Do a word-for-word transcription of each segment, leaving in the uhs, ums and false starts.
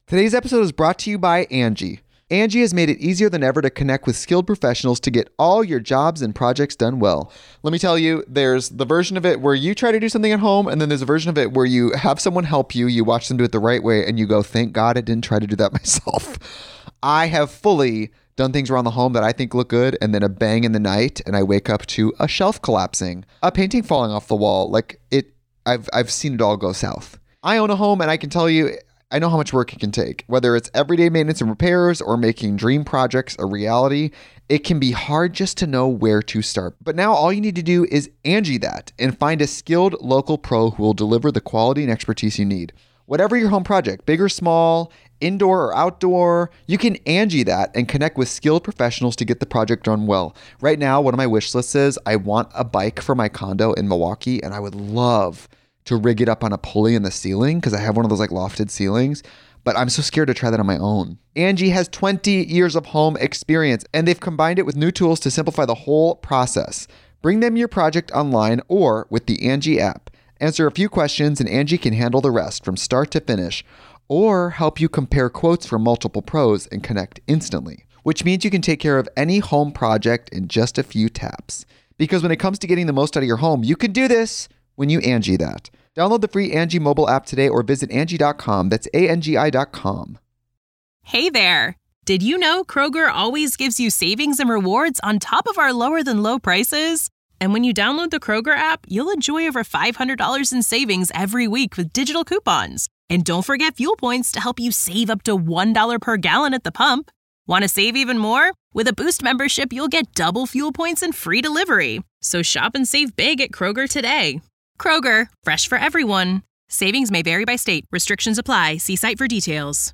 Today's episode is brought to you by Angie. Angie has made it easier than ever to connect with skilled professionals to get all your jobs and projects done well. Let me tell you, there's the version of it where you try to do something at home, and then there's a version of it where you have someone help you, you watch them do it the right way, and you go, thank God I didn't try to do that myself. I have fully done things around the home that I think look good, and then a bang in the night, and I wake up to a shelf collapsing, a painting falling off the wall. Like it, I've I've seen it all go south. I own a home, and I can tell you, I know how much work it can take. Whether it's everyday maintenance and repairs or making dream projects a reality, it can be hard just to know where to start. But now all you need to do is Angie that and find a skilled local pro who will deliver the quality and expertise you need. Whatever your home project, big or small, indoor or outdoor, you can Angie that and connect with skilled professionals to get the project done well. Right now, one of my wish lists is I want a bike for my condo in Milwaukee, and I would love to rig it up on a pulley in the ceiling because I have one of those like lofted ceilings, but I'm so scared to try that on my own. Angie has twenty years of home experience, and they've combined it with new tools to simplify the whole process. Bring them your project online or with the Angie app. Answer a few questions and Angie can handle the rest from start to finish, or help you compare quotes from multiple pros and connect instantly, which means you can take care of any home project in just a few taps. Because when it comes to getting the most out of your home, you can do this when you Angie that. Download the free Angie mobile app today or visit Angie dot com. That's A N G I dot com. Hey there. Did you know Kroger always gives you savings and rewards on top of our lower than low prices? And when you download the Kroger app, you'll enjoy over five hundred dollars in savings every week with digital coupons. And don't forget fuel points to help you save up to one dollar per gallon at the pump. Want to save even more? With a Boost membership, you'll get double fuel points and free delivery. So shop and save big at Kroger today. Kroger, fresh for everyone. Savings may vary by state. Restrictions apply. See site for details.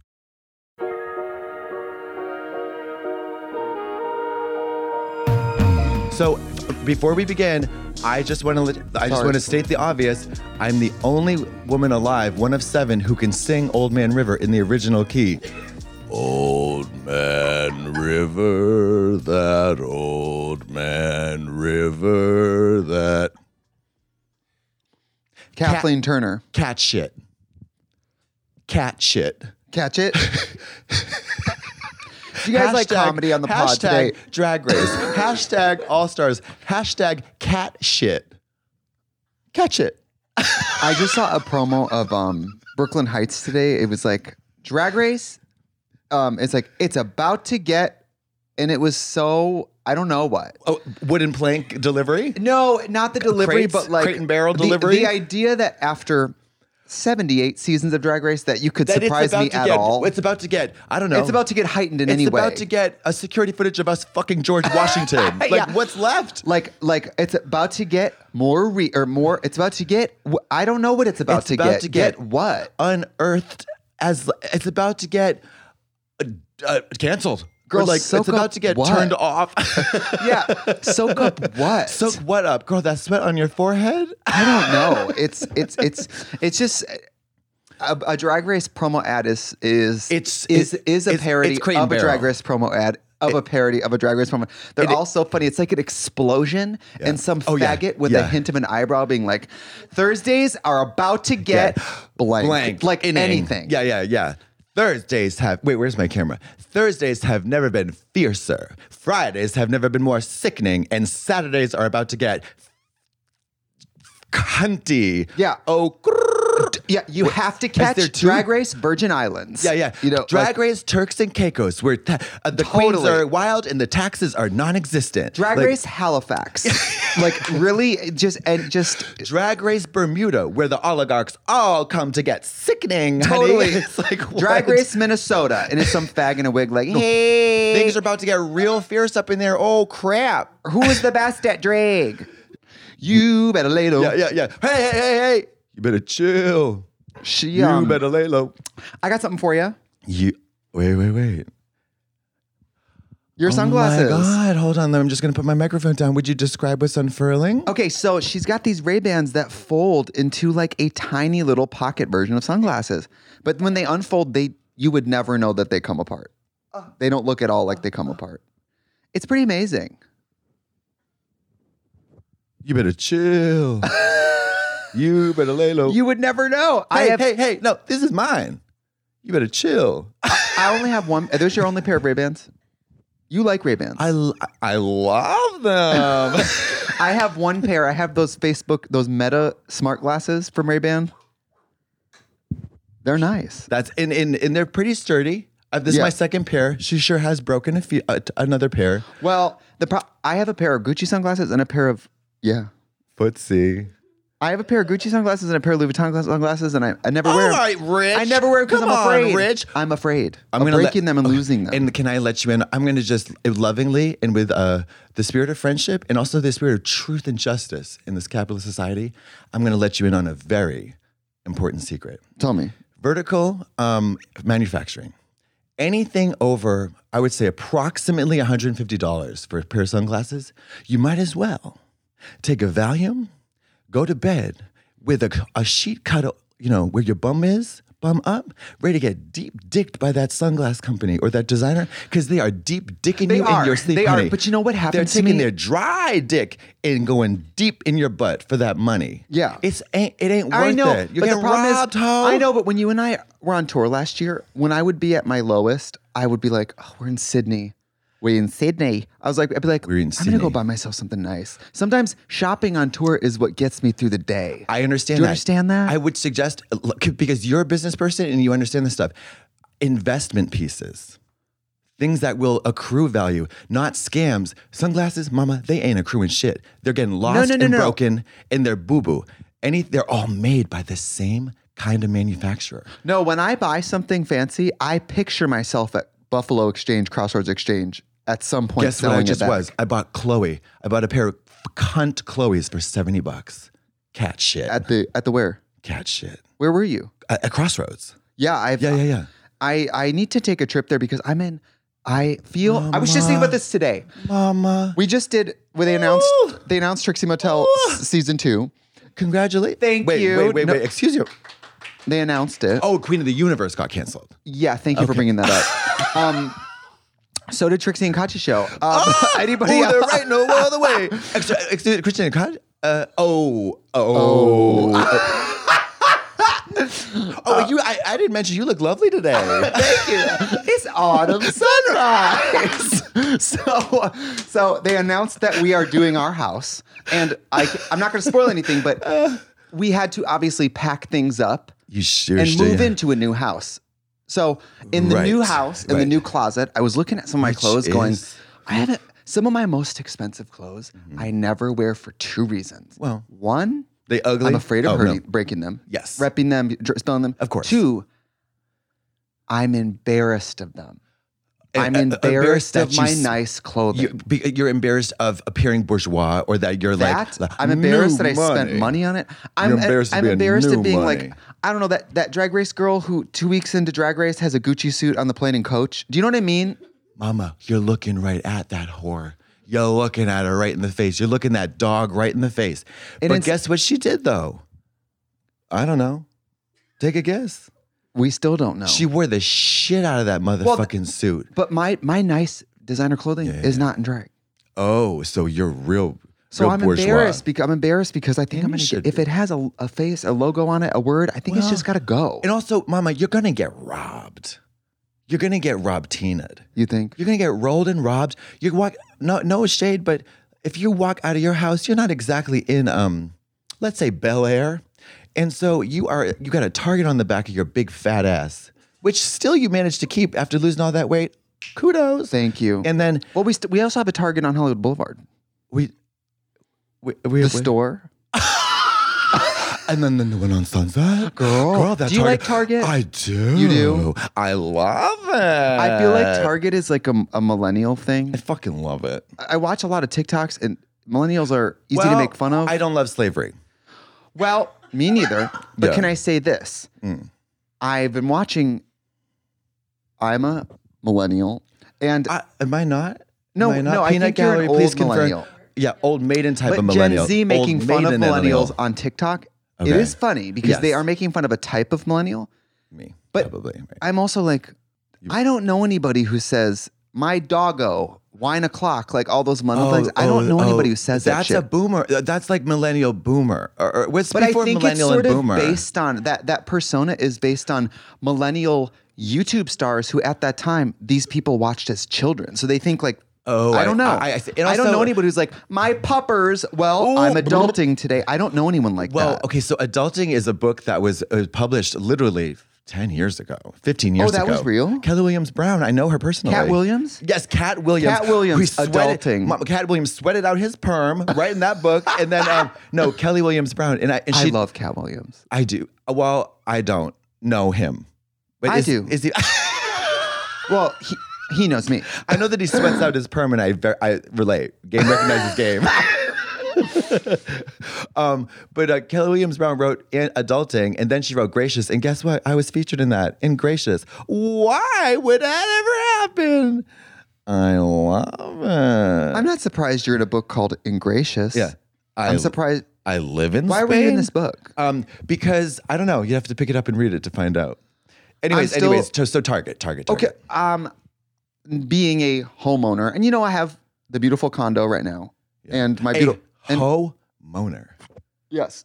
So, before we begin, I just want to I just want to state the obvious. I'm the only woman alive, one of seven, who can sing Old Man River in the original key. Old Man River, that old man river, that... Kathleen Cat, Turner. Cat shit. Cat shit. Catch it? Do you guys like comedy on the pod hashtag today? Drag Race. Hashtag All Stars. Hashtag cat shit. Catch it. I just saw a promo of um, Brooklyn Heights today. It was like, Drag Race. Um, it's like, it's about to get, and it was so... I don't know what. Oh, wooden plank delivery? No, not the delivery, Crates, but like crate and barrel the, delivery. The idea that after seventy-eight seasons of Drag Race that you could that surprise me at get, all. It's about to get, I don't know. It's about to get heightened in it's any way. It's about to get a security footage of us fucking George Washington. Like, yeah. What's left? Like, like it's about to get more re or more. It's about to get. I don't know what it's about, it's to, about get. to get. Get what? Unearthed as it's about to get uh, uh, canceled. Girl, like soak it's about up to get what? turned off. Yeah, soak up what? Soak what up, girl? That sweat on your forehead? I don't know. It's it's it's it's just a, a Drag Race promo ad is is It's is it, is a it's, parody it's of a Drag Race promo ad of it, a parody of a Drag Race promo. They're it, all so funny. It's like an explosion yeah. and some oh, faggot yeah. with yeah. a hint of an eyebrow being like, Thursdays are about to get yeah. blank, blank, like inning. anything. Yeah, yeah, yeah. Thursdays have, wait, where's my camera? Thursdays have never been fiercer. Fridays have never been more sickening. And Saturdays are about to get cunty. Yeah. Oh, yeah, you what, have to catch Drag Race Virgin Islands. Yeah, yeah. You know, Drag like, Race Turks and Caicos, where ta- uh, the totally. queens are wild and the taxes are non-existent. Drag like, Race Halifax, like really, just and just Drag Race Bermuda, where the oligarchs all come to get sickening. Totally, honey. It's like what? Drag Race Minnesota, and it's some fag in a wig, like, hey, things are about to get real fierce up in there. Oh crap! Who is the best at drag? You better lay low. Yeah, yeah, yeah. Hey, hey, hey, hey! You better chill. She, um, you better lay low. I got something for you. You wait, wait, wait. Your sunglasses. Oh my God! Hold on, I'm just gonna put my microphone down. Would you describe what's unfurling? Okay, so she's got these Ray-Bans that fold into like a tiny little pocket version of sunglasses. But when they unfold, they you would never know that they come apart. They don't look at all like they come apart. It's pretty amazing. You better chill. You better lay low. You would never know. Hey, I have, hey, hey! No, this is mine. You better chill. I only have one. Are those your only pair of Ray-Bans? You like Ray-Bans. I, I love them. I have one pair. I have those Facebook, those Meta smart glasses from Ray-Ban. They're nice. That's and, and, and they're pretty sturdy. Uh, this Yeah. is my second pair. She sure has broken a few, uh, t- another pair. Well, the pro- I have a pair of Gucci sunglasses and a pair of, yeah. Footsie. I have a pair of Gucci sunglasses and a pair of Louis Vuitton sunglasses, and I, I never wear All them. right, Rich. I never wear them because Come I'm afraid. on, Rich. I'm afraid. I'm of gonna breaking let- them and losing them. And can I let you in? I'm going to just lovingly and with uh, the spirit of friendship and also the spirit of truth and justice in this capitalist society, I'm going to let you in on a very important secret. Tell me. Vertical um, manufacturing. Anything over, I would say, approximately one hundred fifty dollars for a pair of sunglasses, you might as well take a Valium, go to bed with a, a sheet cut, you know, where your bum is, bum up, ready to get deep dicked by that sunglass company or that designer, because they are deep dicking They you are. in your sleep. They honey. are. But you know what happens They're to taking me? their dry dick and going deep in your butt for that money. Yeah. It's ain't it ain't worth I know, it. You're but the getting problem robbed, is, ho. I know, but when you and I were on tour last year, when I would be at my lowest, I would be like, oh, we're in Sydney. We're in Sydney. I was like, I'd be like, We're in I'm gonna go Sydney. buy myself something nice. Sometimes shopping on tour is what gets me through the day. I understand Do you that. understand that? I would suggest, look, because you're a business person and you understand this stuff, investment pieces, things that will accrue value, not scams. Sunglasses, mama, they ain't accruing shit. They're getting lost no, no, and no. broken and they're boo-boo. Any, they're all made by the same kind of manufacturer. No, when I buy something fancy, I picture myself at Buffalo Exchange, Crossroads Exchange at some point Guess what selling I just it back. was? I bought Chloe. I bought a pair of cunt Chloe's for seventy bucks. Cat shit. At the at the where? Cat shit. Where were you? At, at Crossroads. Yeah, I've Yeah, yeah, yeah. I I need to take a trip there because I'm in. I feel. I was just thinking about this today. Mama. We just did where they announced Ooh. they announced Trixie Motel Ooh. s- season two. Congratulate. Thank wait, you. Wait, wait, No- wait. Excuse you. They announced it. Oh, Queen of the Universe got canceled. Yeah, thank you for bringing that up. um, so did Trixie and Katya show. Um, anybody Oh, else? they're right. No other way. Extra, excuse, Christian, Kat- uh, oh, oh, oh. oh, you. I, I didn't mention you look lovely today. Thank you. It's autumn sunrise. so, so they announced that we are doing our house, and I, I'm not going to spoil anything, but we had to obviously pack things up You sure and should. move into a new house. So in the Right, new house, in the right. new closet, I was looking at some of my Which clothes going, is- I haven't, some of my most expensive clothes I never wear for two reasons. Well, one, They ugly. I'm afraid of Oh, hurting, no. breaking them. Yes. Repping them, dr- spilling them. Of course. Two, I'm embarrassed of them. Uh, I'm uh, embarrassed that of you my s- nice clothing. You, be, you're embarrassed of appearing bourgeois, or that you're that like. I'm embarrassed new that I spent money on it. I'm You're embarrassed of I'm being embarrassed new of being money. like I don't know that that drag race girl who two weeks into drag race has a Gucci suit on the plane and coach. Do you know what I mean? Mama, you're looking right at that whore. You're looking at her right in the face. You're looking that dog right in the face. And but it's- guess what she did though? I don't know. Take a guess. We still don't know. She wore the shit out of that motherfucking suit. but my my nice designer clothing Yeah, is yeah. not in drag. Oh, so you're real. So real I'm bourgeois. embarrassed because I'm embarrassed because I think And I'm you gonna should get, if be. it has a, a face, a logo on it, a word. I think it's Well, just got to go. And also, Mama, you're gonna get robbed. You're gonna get robbed, Tina. You think? You're gonna get rolled and robbed. You walk. No, no shade, but if you walk out of your house, you're not exactly in, um, let's say Bel Air, and so you are. You got a target on the back of your big fat ass, which still you managed to keep after losing all that weight. Kudos. Thank you. And then well, we st- we also have a Target on Hollywood Boulevard. we, we, we The store. and then the new one on Sunset. Girl, Girl, that do you like Target? I do. You do? I love it. I feel like Target is like a, a millennial thing. I fucking love it. I watch a lot of TikToks, and millennials are easy to Well, make fun of. I don't love slavery. Well, me neither. But Yeah. can I say this? I've been watching. I'm a millennial, and I, am I not? No, am I not? no, I Peanut think you're an Gallery, please old confirm. millennial. Yeah, old maiden type but of millennial. Gen Z making Old fun of maiden millennials millennial. on TikTok. Okay. It is funny because they Yes. are making fun of a type of millennial. Me, But probably. Right. I'm also like, I don't know anybody who says my doggo wine o'clock like all those millennial things. I don't know anybody who says that That's shit. a boomer. Uh, That's like millennial boomer. Or, or what's But I before think it's millennial sort and of boomer? based on that. That persona is based on millennial YouTube stars who at that time, these people watched as children. So they think like, Oh, I don't know. I, I, I, and I don't also- know anybody who's like, my puppers. Well, Ooh, I'm adulting today. I don't know anyone like Well, that. okay, so Adulting is a book that was uh, published literally ten years ago, fifteen years Oh, that ago. was real? Kelly Williams Brown. I know her personally. Cat Williams? Yes, Cat Williams. Cat Williams, We sweated- Adulting. Ma- Cat Williams sweated out his perm right in that book. And then, um, no, Kelly Williams Brown. And I, and I she, love Cat Williams. I do. Well, I don't know him. But I is, do. Is he? Well, he, he knows me. I know that he sweats out his perm, and I ver- I relate. Game recognizes game. um, but uh, Kelly Williams Brown wrote in Adulting, and then she wrote Gracious. And guess what? I was featured in that in Gracious. Why would that ever happen? I love it. I'm not surprised you're in a book called Ingracious. Yeah, I, I'm surprised. I live in. Why Spain. were you in this book? Um, because I don't know. You have to pick it up and read it to find out. Anyways, I'm still- anyways. So, so Target, Target, Target. Okay. Um, being a homeowner, and you know, I have the beautiful condo right now, and my A beautiful. And, homeowner. yes.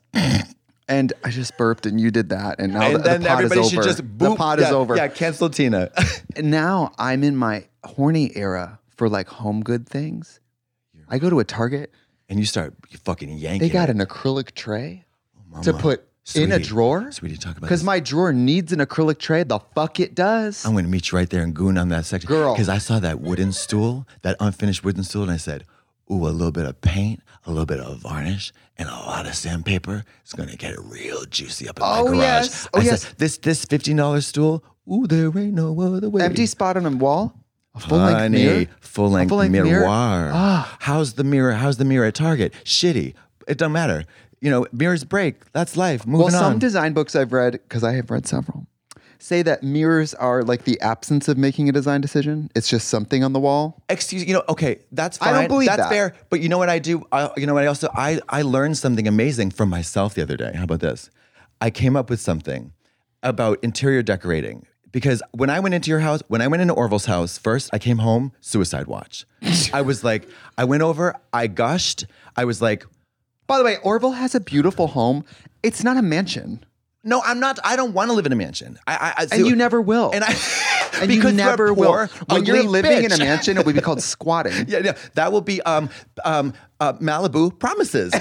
And I just burped, and you did that, and now And the, the then pot everybody is should over. just the boop. pot yeah, is over. Yeah, cancel Tina. And now I'm in my horny era for like home good things. I go to a Target. And you start fucking yanking. They got it. an acrylic tray Mama. to put in a Sweetie. drawer. Sweetie, talk about Because this. my drawer needs an acrylic tray. The fuck it does. I'm going to meet you right there and goon on that section. Girl. Because I saw that wooden stool, that unfinished wooden stool, and I said, ooh, a little bit of paint, a little bit of varnish, and a lot of sandpaper. It's going to get real juicy up in Oh, my garage. yes. Oh, I yes. Said, this this fifteen dollars stool, ooh, there ain't no other way. Empty spot on a wall. A full length Honey, mirror. full-length full-length miroir. mirror? Ah. How's the mirror? How's the mirror at Target? Shitty. It don't matter. You know, mirrors break. That's life. Moving Well, some on. design books I've read, because I have read several, say that mirrors are like the absence of making a design decision. It's just something on the wall. Excuse you know, okay, that's I fine. don't believe that's that. fair. But you know what I do? I, you know what I also I I learned something amazing from myself the other day. How about this? I came up with something about interior decorating. Because when I went into your house, when I went into Orville's house first, I came home, suicide watch. I was like, I went over, I gushed. I was like, By the way, Orville has a beautiful home. It's not a mansion. no, I'm not. I don't want to live in a mansion. I, I, I And you never will. And I And because you you're a never poor, will. When you're ugly living in a bitch. mansion, it would be called squatting. Yeah, yeah, that will be um, um, uh, Malibu Promises.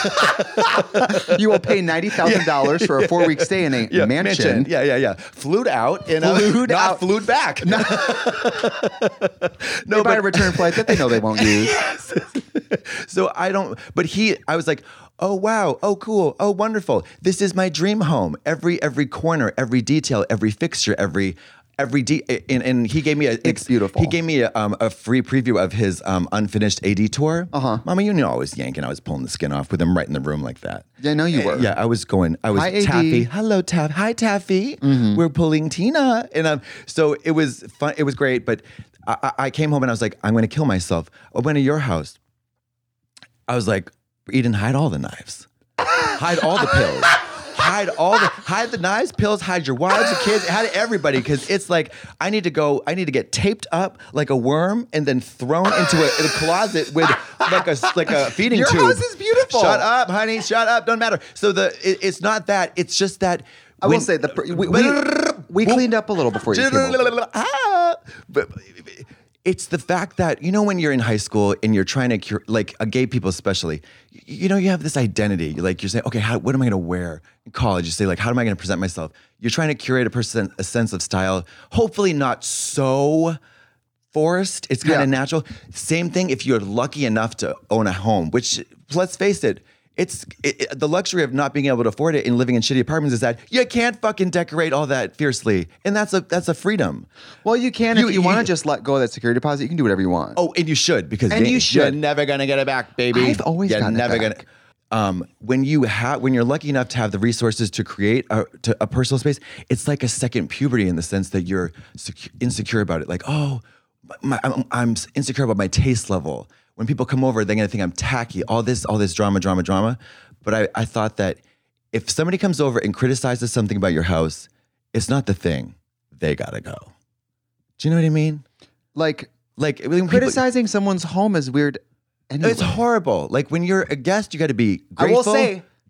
You will pay ninety thousand dollars for a four week stay in a Yeah, mansion. Yeah, yeah, yeah. Flued out in a Flued not out. flued back. No, They buy a return flight that they know they won't use. so I don't. But he, I was like, oh wow, oh cool, oh wonderful. This is my dream home. Every every corner, every detail, every fixture, every. Every de- and, and he gave me a It's beautiful. He gave me a, um, a free preview of his um, unfinished A D tour. Uh Uh-huh. Mama, you know I was yanking. I was pulling the skin off with him right in the room like that. Yeah, I know you were. Yeah, I was going. I was Hi, A D. Taffy. Hello, Taff. Hi, Taffy. Mm-hmm. We're pulling Tina, and um, so it was fun. It was great. But I, I I came home and I was like, I'm going to kill myself. I went to your house. I was like, Eden, hide all the knives, hide all the pills. Hide all the hide the knives, pills, hide your wives, your kids, hide everybody, because it's like I need to go. I need to get taped up like a worm and then thrown into a, in a closet with like a like a feeding Your tube. house is beautiful. Shut up, honey. Shut up. Don't matter. So the it, it's not that. It's just that. I will say the pr- we, we, we cleaned up a little before you came over. Ah, but it's the fact that, you know, when you're in high school and you're trying to cure, like uh, gay people especially, you, you know, you have this identity. You're like, you're saying, okay, how, what am I going to wear in college? You say, like, how am I going to present myself? You're trying to curate a person, a sense of style, hopefully not so forced. It's kind of Yeah. natural. Same thing if you're lucky enough to own a home, which, let's face it, It's it, it- the luxury of not being able to afford it and living in shitty apartments is that you can't fucking decorate all that fiercely, and that's a that's a freedom. Well, you can You- if you, you- want to just let go of that security deposit. You can do whatever you want. Oh, and you should because And they- you should. You're never gonna get it back, baby. I've always you're gotten it never back. gonna. Um, when you have when you're lucky enough to have the resources to create a, to a personal space, it's like a second puberty in the sense that you're secu- insecure about it. Like, oh, my, I'm, I'm insecure about my taste level. When people come over, they're gonna think I'm tacky. All this, all this drama, drama, drama. But I, I thought that if somebody comes over and criticizes something about your house, it's not the thing. They gotta go. Do you know what I mean? Like Like when people- criticizing someone's home is weird. Anyway. It's horrible. Like when you're a guest, you got to be I will grateful, say-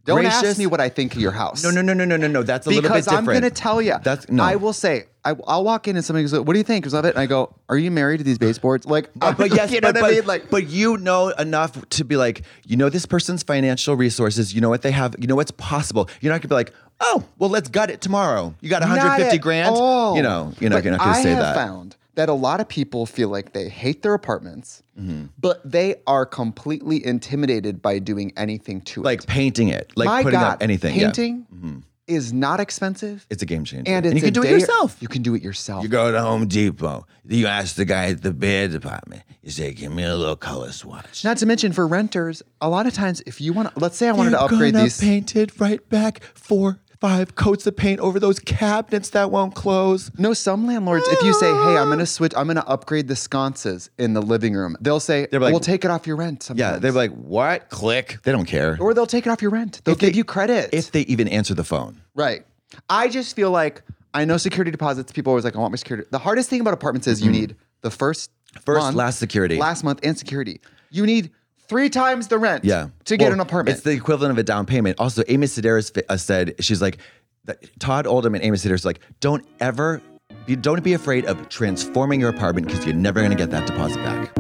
Don't gracious. ask me what I think of your house. No, no, no, no, no, no, no. That's a little bit Because different. I'm going to tell you. That's no. I will say, I, I'll walk in and somebody goes, what do you think? Because of it. And I go, are you married to these baseboards? Like, Uh, but yes, you know but, what I but, mean? Like, but you know enough to be like, you know this person's financial resources. You know what they have. You know what's possible. You're not gonna be like, oh, well, let's gut it tomorrow. You got one hundred fifty Not grand. at all. You know, you're not, But you're not gonna I say have that. found that a lot of people feel like they hate their apartments, Mm-hmm. but they are completely intimidated by doing anything to Like it. painting it, like My putting God, up anything. Yeah. painting is not expensive. It's a game changer, and, it's you can a do it day- yourself. You can do it yourself. You go to Home Depot. You ask the guy at the bed department. You say, "Give me a little color swatch." Not to mention for renters, a lot of times if you want to, let's say I wanted They're to upgrade gonna these. paint it right back. Four, five coats of paint over those cabinets that won't close. No, some landlords, if you say, hey, I'm going to switch, I'm going to upgrade the sconces in the living room, they'll say, They're like- we'll take it off your rent sometimes. Yeah, they're like, "What?" Click. They don't care. Or they'll take it off your rent. They'll If they- give you credit. If they even answer the phone. Right. I just feel like, I know security deposits, people are always like, I want my security. The hardest thing about apartments is you need the first First, month, last security. last month, and security. You need three times the rent Yeah. to get Well, an apartment. It's the equivalent of a down payment. Also, Amy Sedaris fi- uh, said, she's like, that Todd Oldham and Amy Sedaris like, don't ever, be, don't be afraid of transforming your apartment because you're never going to get that deposit back.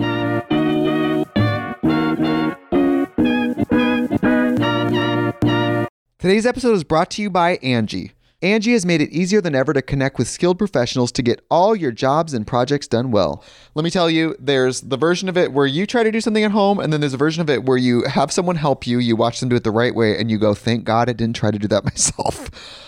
Today's episode is brought to you by Angie. Angie has made it easier than ever to connect with skilled professionals to get all your jobs and projects done well. Let me tell you, there's the version of it where you try to do something at home, and then there's a version of it where you have someone help you, you watch them do it the right way, and you go, thank God I didn't try to do that myself.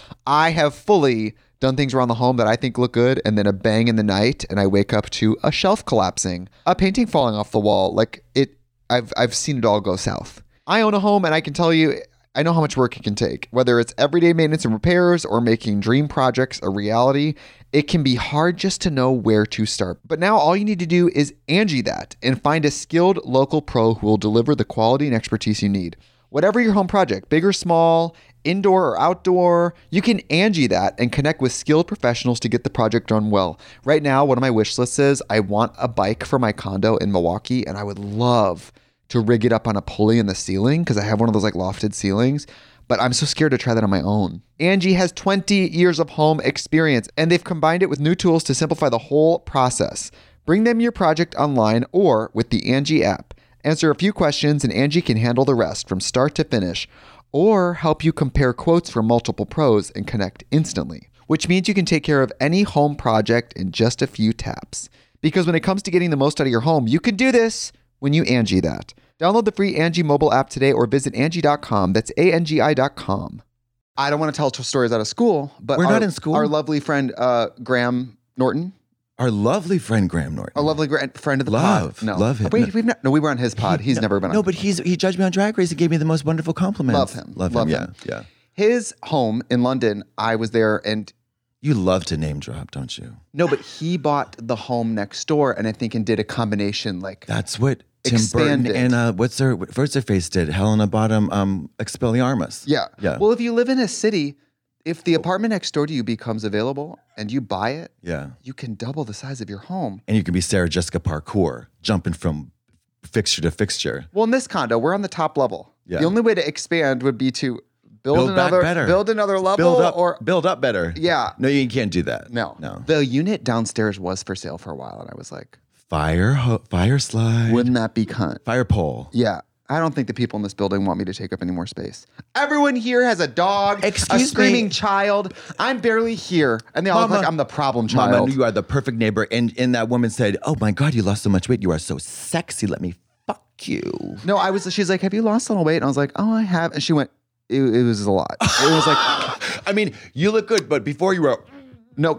I have fully done things around the home that I think look good, and then a bang in the night, and I wake up to a shelf collapsing, a painting falling off the wall. Like it, I've I've seen it all go south. I own a home, and I can tell you, I know how much work it can take. Whether it's everyday maintenance and repairs or making dream projects a reality, it can be hard just to know where to start. But now all you need to do is Angie that and find a skilled local pro who will deliver the quality and expertise you need. Whatever your home project, big or small, indoor or outdoor, you can Angie that and connect with skilled professionals to get the project done well. Right now, one of my wish lists is I want a bike for my condo in Milwaukee, and I would love to rig it up on a pulley in the ceiling because I have one of those like lofted ceilings, but I'm so scared to try that on my own. Angie has twenty years of home experience, and they've combined it with new tools to simplify the whole process. Bring them your project online or with the Angie app. Answer a few questions and Angie can handle the rest from start to finish, or help you compare quotes from multiple pros and connect instantly, which means you can take care of any home project in just a few taps. Because when it comes to getting the most out of your home, you can do this when you Angie that. Download the free Angie mobile app today or visit Angie dot com. That's A N G I dot com. I don't want to tell stories out of school, but We're our, not in school. Our lovely friend, uh, Graham Norton, Our lovely friend Graham Norton. a lovely gra- friend of the Love, pod. No. love him. Wait, we've not, no, we were on his pod. He's no, never been on No, but he's he judged me on Drag Race and gave me the most wonderful compliments. Love him. Love him. Love yeah, him. yeah. His home in London, I was there, and You love to name drop, don't you? no, but he bought the home next door, and I think and did a combination like That's what Tim Expanded. Burton and uh, what's her what's her face did? Helena Bottom um, Expelliarmus. yeah, Yeah. Well, if you live in a city, if the apartment next door to you becomes available and you buy it, Yeah. you can double the size of your home. And you can be Sarah Jessica Parkour, jumping from fixture to fixture. Well, in this condo, we're on the top level. Yeah. The only way to expand would be to build, Build back another better. build another level Build up or build up better. yeah. No, you can't do that. No. No. The unit downstairs was for sale for a while, and I was like, Fire ho- fire slide. wouldn't that be cunt? Fire pole. Yeah. I don't think the people in this building want me to take up any more space. Everyone here has a dog, Excuse a screaming me. child. I'm barely here. And they all look Mama- like I'm the problem child. Mama, you are the perfect neighbor. And, and that woman said, "Oh my God, you lost so much weight. You are so sexy. Let me fuck you." No, I was, she's like, have you lost a little weight? And I was like, oh, I have. And she went, it, it was a lot. It was like, I mean, you look good, but before you were, no.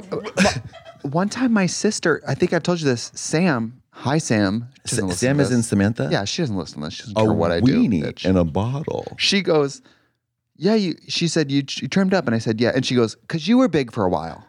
One time my sister, I think I told you this, Sam, hi Sam. She doesn't listen Sam to is in this. Samantha. Yeah, she doesn't listen to this. She doesn't a care what I do. weenie bitch. in a bottle. She goes, yeah, you, she said, you, you trimmed up. And I said, yeah. And she goes, because you were big for a while.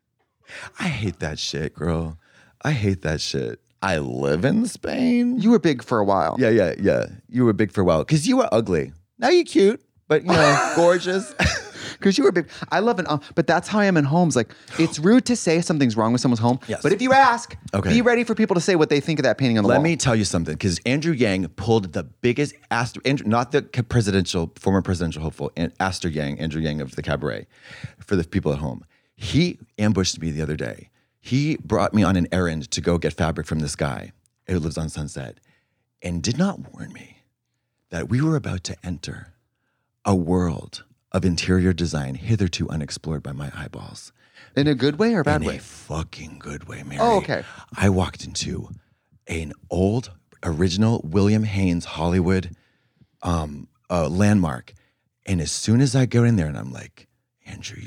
I hate that shit, girl. I hate that shit. I live in Spain. You were big for a while. yeah, yeah, yeah. You were big for a while because you were ugly. Now you're cute, but you know, gorgeous. Because you were big. I love it. Uh, but that's how I am in homes. Like, it's rude to say something's wrong with someone's home. Yes. But if you ask, Okay. be ready for people to say what they think of that painting on the Let wall. me tell you something, because Andrew Yang pulled the biggest, Astor, Andrew, not the presidential, former presidential hopeful, and Astor Yang, Andrew Yang of the Cabaret, for the people at home. He ambushed me the other day. He brought me on an errand to go get fabric from this guy who lives on Sunset, and did not warn me that we were about to enter a world of interior design hitherto unexplored by my eyeballs. In a good way or a bad In way? a fucking good way, Mary. Oh, okay. I walked into an old, original William Haynes Hollywood um, uh, landmark. And as soon as I go in there and I'm like, Andrew,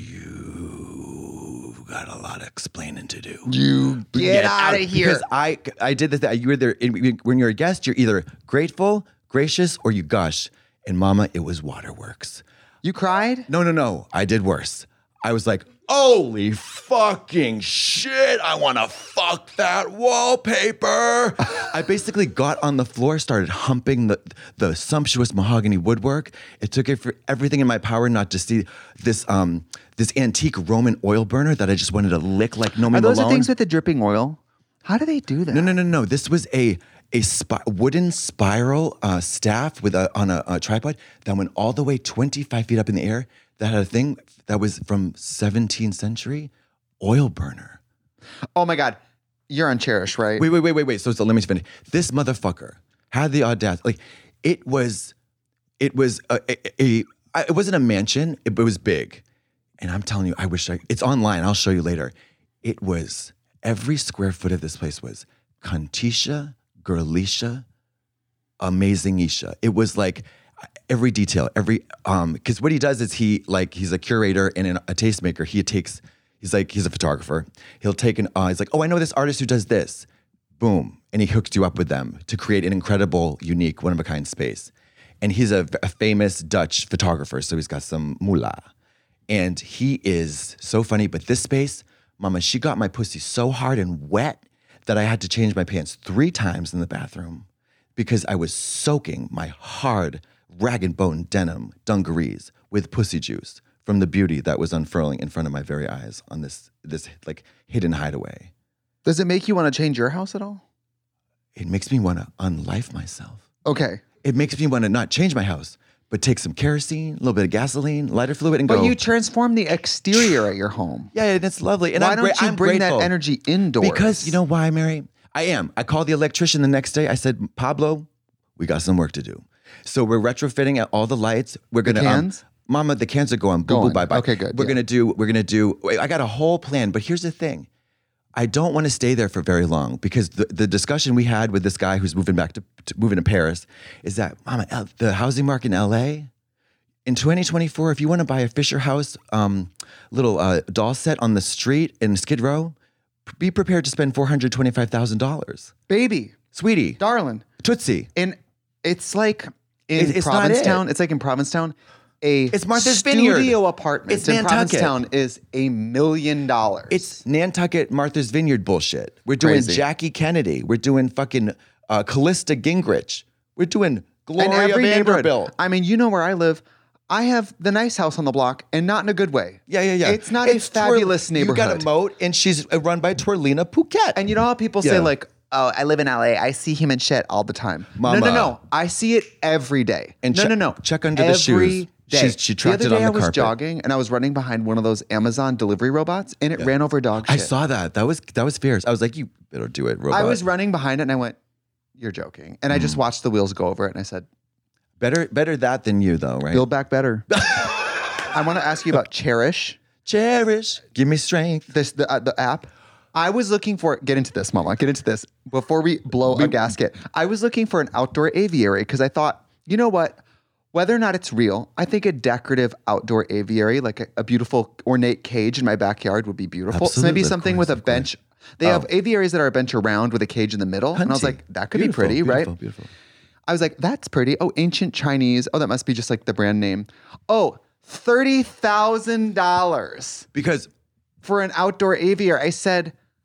you've got a lot of explaining to do. You get out of here. Because I, I did this. You were there. When you're a guest, you're either grateful, gracious, or you gush. And mama, it was waterworks. You cried? No, no, no. I did worse. I was like, holy fucking shit. I want to fuck that wallpaper. I basically got on the floor, started humping the, the sumptuous mahogany woodwork. It took it for everything in my power not to see this um this antique Roman oil burner that I just wanted to lick like Nomi Are those Malone. the things with the dripping oil? How do they do that? No, no, no, no. This was a a spi- wooden spiral uh, staff with a on a, a tripod that went all the way twenty-five feet up in the air. That had a thing that was from seventeenth century oil burner. Oh my God. You're on Cherish, right? Wait, wait, wait, wait, wait. So, so let me finish. This motherfucker had the audacity. Like, it was, it was a, a, a, a it wasn't a mansion. It, it was big. And I'm telling you, I wish I, it's online. I'll show you later. It was, every square foot of this place was Contisha, Girlisha, Amazing Isha. It was like every detail, every, um, because what he does is he, like, he's a curator and an, a tastemaker. He takes, he's like, he's a photographer. He'll take an, uh, he's like, oh, I know this artist who does this. Boom. And he hooks you up with them to create an incredible, unique, one-of-a-kind space. And he's a, a famous Dutch photographer, so he's got some moolah. And he is so funny. But this space, mama, she got my pussy so hard and wet that I had to change my pants three times in the bathroom because I was soaking my hard, rag and bone denim dungarees with pussy juice from the beauty that was unfurling in front of my very eyes on this, this like hidden hideaway. Does it make you want to change your house at all? It makes me want to unlife myself. Okay. It makes me want to not change my house, but take some kerosene, a little bit of gasoline, lighter fluid, and But go. you transform the exterior at your home. Yeah, and it's lovely. And Why I'm don't gra- you I'm bring grateful. that energy indoors? Because you know why, Mary? I am. I called the electrician the next day. I said, Pablo, we got some work to do. So we're retrofitting all the lights. We're The gonna cans? Um, Mama, the cans are going. Boo, boo, Going. bye, bye. Okay, good, We're yeah. gonna do. We're gonna do. I got a whole plan. But here's the thing. I don't want to stay there for very long because the, the discussion we had with this guy who's moving back to, to moving to Paris is that, Mama, L- the housing market in L A in twenty twenty-four, if you want to buy a Fisher House um, little uh, doll set on the street in Skid Row, be prepared to spend four hundred twenty-five thousand dollars. Baby, Sweetie, darling. Tootsie. And it's like in It's- it's not Provincetown. it. It's like in Provincetown. A It's Martha's studio Vineyard. apartment It's in Nantucket. Provincetown is a million dollars. It's Nantucket Martha's Vineyard bullshit. We're doing Crazy. Jackie Kennedy. We're doing fucking uh, Callista Gingrich. We're doing in Gloria every neighborhood. Vanderbilt. I mean, you know where I live. I have the nice house on the block, and not in a good way. Yeah, yeah, yeah. It's not It's a fabulous Twir- neighborhood. You got a moat, and she's uh, run by Twirlina Phuket. And you know how people say Yeah. like, "Oh, I live in L A. I see human shit all the time." Mama. No, no, no. I see it every day. And no, check- no, no. check under the every shoes. day. She's- she tracked the other it on day the I was carpet. jogging and I was running behind one of those Amazon delivery robots, and it ran over dog I shit. saw that. That was that was fierce. I was like, you better do it, robot. I was running behind it, and I went, "You're joking." And I just Mm. watched the wheels go over it, and I said, better better that than you, though, right? "Build back better." I want to ask you about Cherish. Cherish, give me strength. This the uh, the app. I was looking for get into this, Mama. Get into this before we blow a gasket. I was looking for an outdoor aviary because I thought, you know what? Whether or not it's real, I think a decorative outdoor aviary, like a, a beautiful ornate cage in my backyard, would be beautiful. So maybe Absolutely, of something course, with a of course. bench. They have aviaries that are a bench around with a cage in the middle, and I was Hunty. like, that could Beautiful, be pretty, beautiful, right? Beautiful. I was like, that's pretty. Oh, ancient Chinese. Oh, that must be just like the brand name. Oh, thirty thousand dollars Because for an outdoor aviary. I said,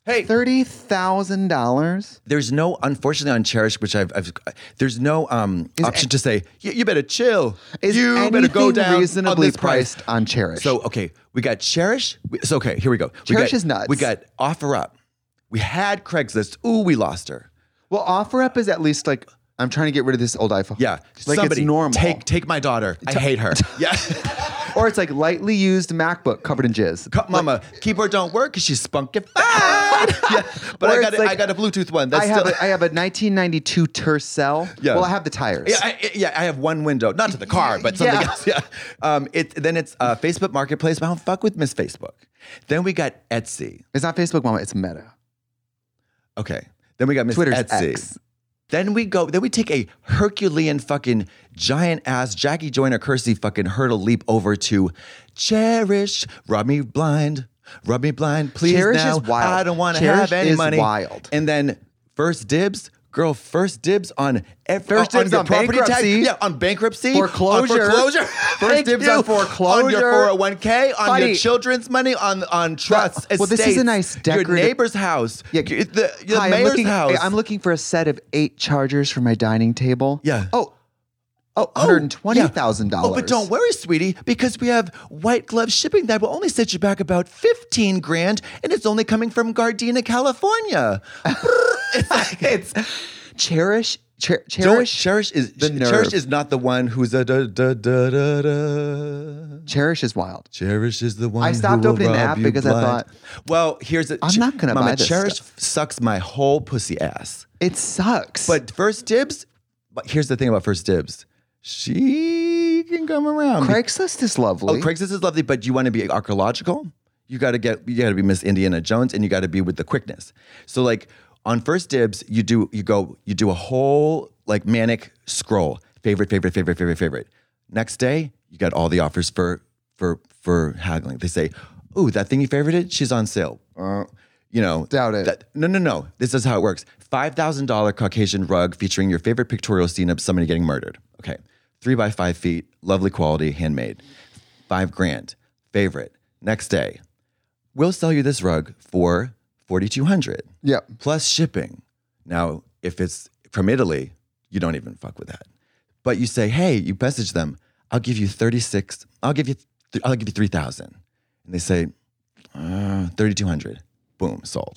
Hey, thirty thousand dollars. there's no, unfortunately, on Cherish, which I've, I've there's no um option to say you, you better chill. Is you anything better go down reasonably on this price. priced on Cherish? So okay, we got Cherish. We- So okay, here we go. We Cherish got, is nuts. We got OfferUp. We had Craigslist. Ooh, we lost her. well, OfferUp is at least like I'm trying to get rid of this old iPhone. Yeah, like somebody it's normal. Take take my daughter. I hate her. Yeah. Or it's like lightly used MacBook covered in jizz. Cut, Mama, keyboard don't work because she's spunkified. yeah, but Or I got it's a, like- I got a Bluetooth one. That's I have still, a, I have a nineteen ninety-two Tercel. Yeah. Well, I have the tires. yeah, I, yeah, I have one window, not to the car, but something Yeah. else. Yeah. Um, it then it's uh, Facebook Marketplace. But I don't fuck with Miss Facebook. Then we got Etsy. It's not Facebook, Mama. It's Meta. Okay. Then we got Miss Twitter's Etsy. X. Then we go. Then we take a Herculean fucking giant ass Jackie Joyner Kersey fucking hurdle leap over to Cherish. Rub me blind. Rub me blind, please. Cherish now. is wild. I don't want to Cherish have any is money. wild. And then first dibs. Girl, first dibs on every First on, dibs your on property bankruptcy. tax. Yeah, on bankruptcy, Foreclosure. on foreclosure. First Thank dibs you. on on foreclosure. your four oh one k, on Buddy. your children's money, on on trusts. Well, this is a estates, nice your decorative- neighbor's house. Yeah. your- the, the Hi, I'm mayor's looking, house. I'm looking for a set of eight chargers for my dining table. Yeah. Oh, oh, Oh, one hundred twenty thousand dollars. Oh, but don't worry, sweetie, because we have white glove shipping that will only set you back about fifteen grand, and it's only coming from Gardena, California. It's like, It's Cherish. Cher- Don't- Cherish. Cherish is the Cherish nerve. is not the one who's a da da da da da. Cherish is wild. Cherish is the one. I stopped who will opening the rob app you because I blind. thought, well, here's a. I'm not gonna Mama, buy this Cherish stuff. sucks my whole pussy ass. It sucks. But First Dibs. But here's the thing about First Dibs. She can come around. Craigslist is lovely. Oh, Craigslist is lovely, but you want to be archaeological. You got to get. You got to be Miss Indiana Jones, and you got to be with the quickness. So like on First Dibs, you do you go you do a whole like manic scroll. Favorite, favorite, favorite, favorite, favorite. Next day, you got all the offers for for for haggling. They say, "Ooh, that thing you favorited, she's on sale." Uh, you know, Doubt it. That, no, no, no. This is how it works. Five thousand dollar Caucasian rug featuring your favorite pictorial scene of somebody getting murdered. Okay, three by five feet, lovely quality, handmade. Five grand. Favorite. Next day, we'll sell you this rug for forty two hundred. Yep. Plus shipping. Now, if it's from Italy, you don't even fuck with that. But you say, hey, you message them. I'll give you thirty six. I'll give you. Th- I'll give you three thousand. And they say, uh, thirty two hundred. Boom, sold.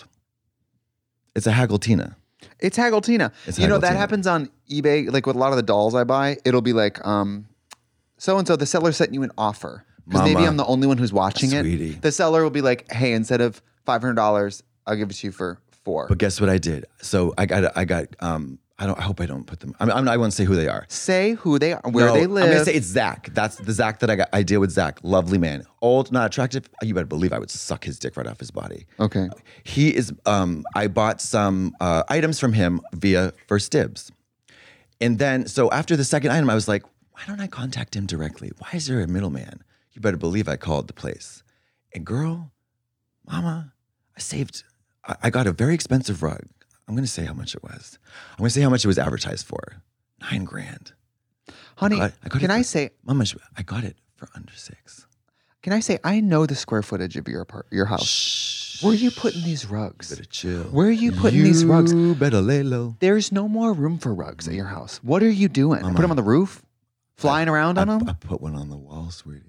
It's a Haggletina. It's Haggletina. It's You know, that Haggletina. happens on eBay. Like with a lot of the dolls I buy, it'll be like, um, so and so, the seller sent you an offer. Because maybe Mama. I'm the only one who's watching Sweetie. it. The seller will be like, hey, instead of five hundred dollars, I'll give it to you for four. But guess what I did? So I got. I got. Um. I don't. I hope I don't put them. I mean, I'm not, I won't say who they are. Say who they are, where No, they live. I'm gonna say it's Zach. That's the Zach that I got. I deal with Zach. Lovely man. Old, not attractive. You better believe I would suck his dick right off his body. Okay. He is. Um. I bought some uh, items from him via First Dibs, and then so after the second item, I was like, why don't I contact him directly? Why is there a middleman? You better believe I called the place. And girl, mama, I saved. I, I got a very expensive rug. I'm gonna say how much it was. I'm gonna say how much it was advertised for. Nine grand. Honey, I got- I got can it I for- say, Mama, I got it for under six. can I say, I know the square footage of your part, your house. Shh. Where are you putting these rugs? Better chill. Where are you putting these rugs? You better lay low. There's no more room for rugs at your house. What are you doing? Mama. Put them on the roof? Flying around I, on them? I put one on the wall, sweetie.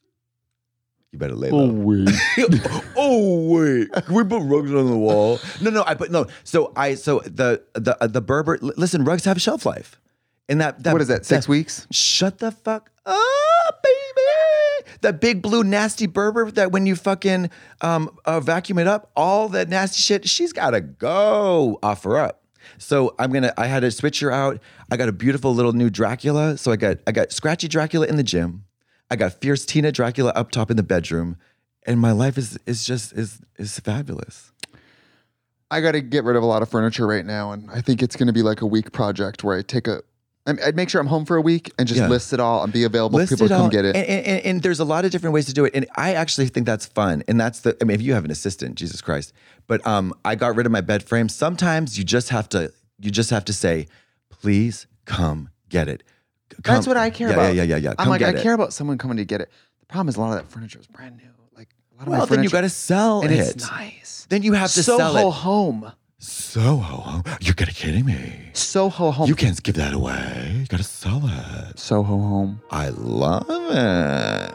You better lay low. wait. oh wait, can we put rugs on the wall? No, no, I put no. So I so the the uh, the Berber. l- Listen, rugs have a shelf life, and that, that What is that, six weeks? Shut the fuck up, baby. That big blue nasty Berber that when you fucking um uh, vacuum it up, all that nasty shit, she's gotta go. Offer up. So I'm gonna. I had to switch her out. I got a beautiful little new Dracula. So I got I got scratchy Dracula in the gym. I got fierce Tina Dracula up top in the bedroom, and my life is is just is is fabulous. I got to get rid of a lot of furniture right now, and I think it's going to be like a week project where I take a. I'm- I'd make sure I'm home for a week and just Yeah. list it all and be available List for people it to come all. get it. And, and, and, and there's a lot of different ways to do it, and I actually think that's fun. And that's the. I mean, if you have an assistant, Jesus Christ. But um, I got rid of my bed frame. Sometimes you just have to. You just have to say, please come get it. Come- That's what I care yeah, about. Yeah, yeah, yeah, yeah. I'm Come like, I get it. care about someone coming to get it. The problem is a lot of that furniture is brand new. Like a A lot of Well, my then you furniture- got to sell and it. it's nice. Then you have to sell Soho it. Home. Soho Home. You're gonna kidding me. Soho Home. You can't give that away. You gotta sell it. Soho Home. I love it.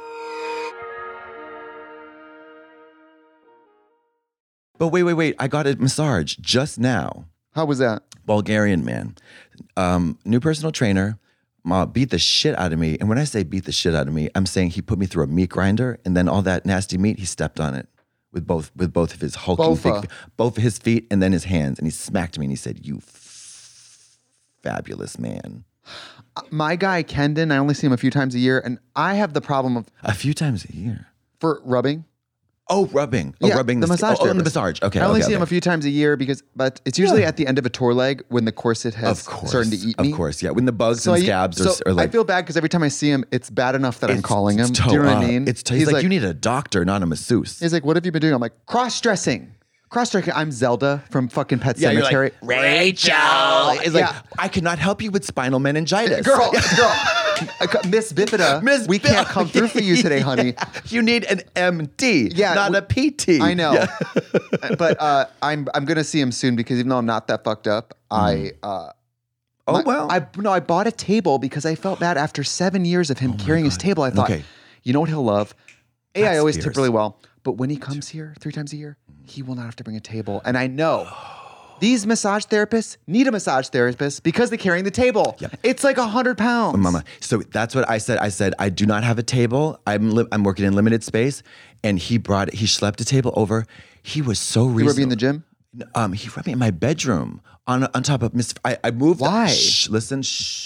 But wait, wait, wait. I got a massage just now. How was that? Bulgarian man. Um, new personal trainer. Ma beat the shit out of me. And when I say beat the shit out of me, I'm saying he put me through a meat grinder, and then all that nasty meat, he stepped on it with both with both of his hulking Bofa. big, both of his feet and then his hands. And he smacked me and he said, "You f- fabulous man." My guy, Kendon, I only see him a few times a year, and I have the problem of, A few times a year. for rubbing. Oh, rubbing. Oh, Yeah, rubbing the skin. massage Oh, oh, the therapist. massage. Okay. I only okay, see okay. him a few times a year because, but it's usually Yeah. at the end of a tour leg when the corset has Of course. starting to eat me. Of course, yeah. When the bugs So and I, scabs so are, are like. I feel bad because every time I see him, it's bad enough that I'm it's- calling him. it's Do you know toe what I up. mean? It's t- he's, like, you need a doctor, not a masseuse. He's like, what have you been doing? I'm like, cross-dressing. Cross-dressing. I'm Zelda from fucking Pet yeah, you're Cemetery. like, Rachel. It's like, Yeah. I cannot help you with spinal meningitis. Girl, girl, Miss Bifida, Miss we can't Bill- come through for you today, honey. Yeah. You need an M D, Yeah, not we- a P T. I know, Yeah. but uh, I'm I'm gonna see him soon because even though I'm not that fucked up, I uh, Oh, my- well. I no, I bought a table because I felt bad after seven years of him carrying his table. I thought, Okay. you know what he'll love? A, I That's always fierce. tip really well, but when he comes here three times a year, he will not have to bring a table, and I know. These massage therapists need a massage therapist because they're carrying the table. Yep. It's like a hundred pounds. Mama. So that's what I said. I said, I do not have a table. I'm li- I'm working in limited space. And he brought, he schlepped a table over. He was so reasonable. You ever be in the gym? Um, he rubbed me in my bedroom on on top of Miss. I, I moved. Why? Shh, listen.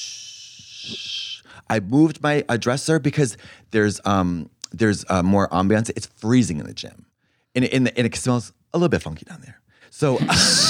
Shh. I moved my uh, dresser because there's um there's uh, more ambiance. It's freezing in the gym, and it, and, and it smells a little bit funky down there. So,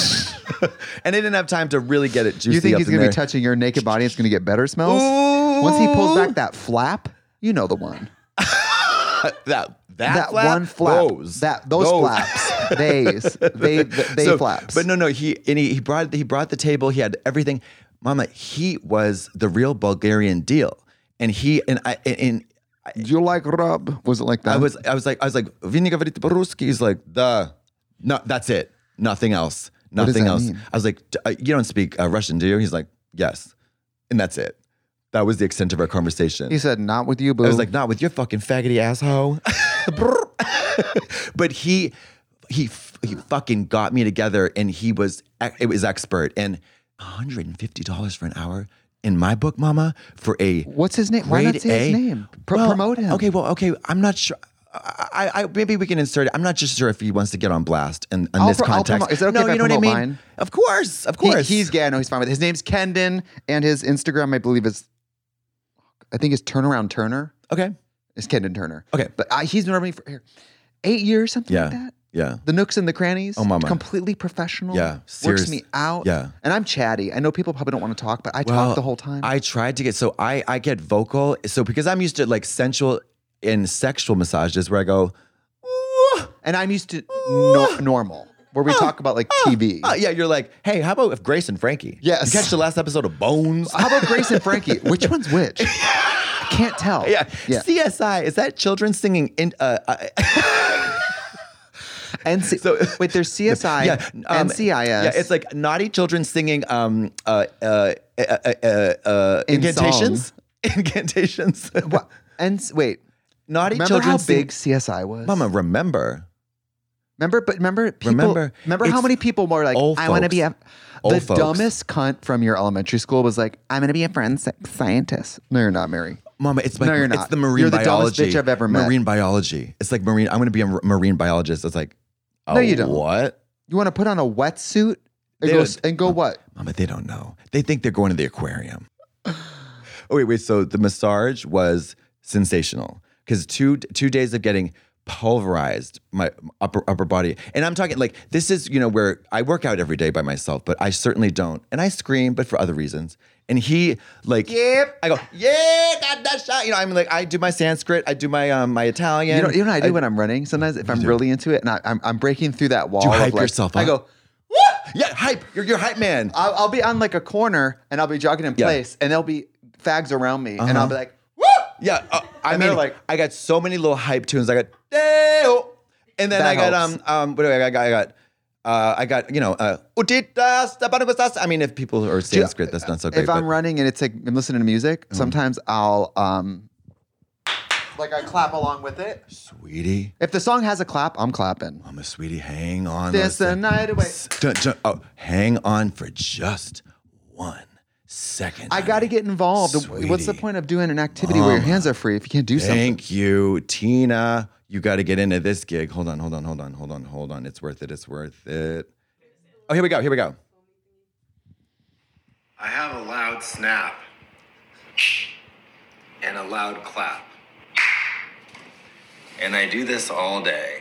and I didn't have time to really get it juicy. You think up he's in gonna there. be touching your naked body? It's gonna get better smells. Ooh. Once he pulls back that flap, you know the one. that that, That flap? one flap. Those That those, flaps. They's they they So, flaps. But no, no. He and he, he brought he brought the table. He had everything. Mama, he was the real Bulgarian deal, and he and I and. Do you like rub? Was it like that? I was, I was like, I was like, "Vini говорит по-русски." He's like, "Duh, no, that's it, nothing else, does nothing that else." mean? I was like, "D- uh, "You don't speak uh, Russian, do you?" He's like, "Yes," and that's it. That was the extent of our conversation. He said, "Not with you, boo." I was like, "Not with your fucking faggoty asshole." But he, he, he fucking got me together, and he was, it was expert, and one hundred fifty dollars for an hour. In my book, Mama, for a "What's his name? Why not grade say his A- name? Pro- Well, promote him." Okay, well, okay, I'm not sure. I, I, maybe we can insert it. I'm not just sure if he wants to get on blast in, in I'll this pro- I'll context. promote- is it okay no, if I you know what I promote mean? mine? Of course, of He- course. he's yeah, no, he's fine with it. His name's Kendon, and his Instagram, I believe, is I think is Turnaround Turner. okay. It's Kendon Turner. Okay. but uh, he's been running for here, eight years, something Yeah, like that. yeah. The nooks and the crannies. Oh, mama. Completely professional. Yeah, Works serious. me out. Yeah. And I'm chatty. I know people probably don't want to talk, but I Well, talk the whole time. I tried to get so I I get vocal so because I'm used to like sensual and sexual massages where I go, "Ooh, and I'm used to no- normal, where we talk about like T V. oh, yeah, you're like, hey, how about if Grace and Frankie? Yes. You catch the last episode of Bones? How about Grace and Frankie? Which one's which? I can't tell. yeah. Yeah. C S I, is that children singing in uh, uh And C- So- wait, there's C S I, yeah, um, N C I S. Yeah, it's like naughty children singing um uh uh uh uh, uh In incantations. Incantations. What? And s- wait, Naughty remember children how sing- big C S I was? Mama, remember. Remember, but remember, people, Remember, remember how it's many people were like, old I want to folks. be a. Old The folks. dumbest cunt from your elementary school was like, I'm going to be a forensic scientist. No, you're not, Mary. Mama, it's like No, you're it's not. the marine You're the dumbest biology. bitch I've ever met. Marine biology. It's like marine. I'm going to be a mar- marine biologist. It's like, oh, No, you don't. What? You want to put on a wetsuit and They go, don't- and go what? Mama, they don't know. They think they're going to the aquarium. Oh wait, wait. So the massage was sensational because two two days of getting pulverized my upper upper body, and I'm talking like this is you know where I work out every day by myself, but I certainly don't, and I scream, but for other reasons. And he like, Yep. I go, yeah, got that shot. You know, I'm like, I do my Sanskrit, I do my um my Italian. You know, you know what I do when I'm running? Sometimes if I'm do? really into it and I, I'm, I'm breaking through that wall. Do you of hype like, yourself I up? go, yeah, hype. You're you're hype man. I'll, I'll be on like a corner and I'll be jogging in Yeah. place and there'll be fags around me and Uh-huh. I'll be like, Yeah, uh, I And they're mean, like- I got so many little hype tunes. I got, "Hey-oh." And then That I got helps. um um what do I got? I got uh I got you know uh utitas tapanagostas. I mean, if people are Sanskrit, that's not so great. If I'm but- running and it's like I'm listening to music, sometimes I'll um like I clap along with it. Sweetie, If the song has a clap, I'm clapping. I'm a sweetie. Hang on. Dance the listen. night away. S- don't- don't- oh, hang on for just one second. I got to honey. get involved. What's the Sweetie. point of doing an activity where your hands are free if you can't do something? Thank you, Tina. You got to get into this gig. Hold on, hold on, hold on, hold on, hold on. It's worth it. It's worth it. Oh, here we go. Here we go. I have a loud snap and a loud clap. And I do this all day.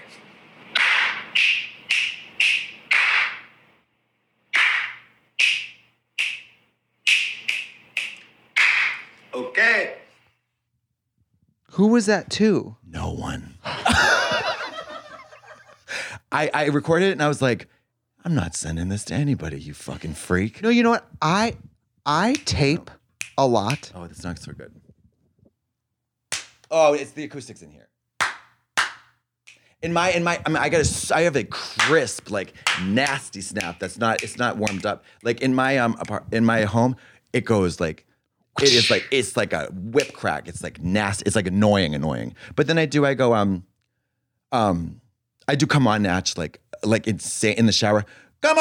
Okay. Who was that to? No one. I I recorded it and I was like, I'm not sending this to anybody, you fucking freak. No, you know what? I I tape a lot. Oh, that's not so good. Oh, it's the acoustics in here. In my, in my, I mean, I got a, I have a crisp, like nasty snap. That's not, it's not warmed up. Like in my, um, apart, in my home, it goes like, it is like, it's like a whip crack. It's like nasty. It's like annoying, annoying. But then I do, I go, um, um, I do come on, Natch, like, like it's in the shower. Come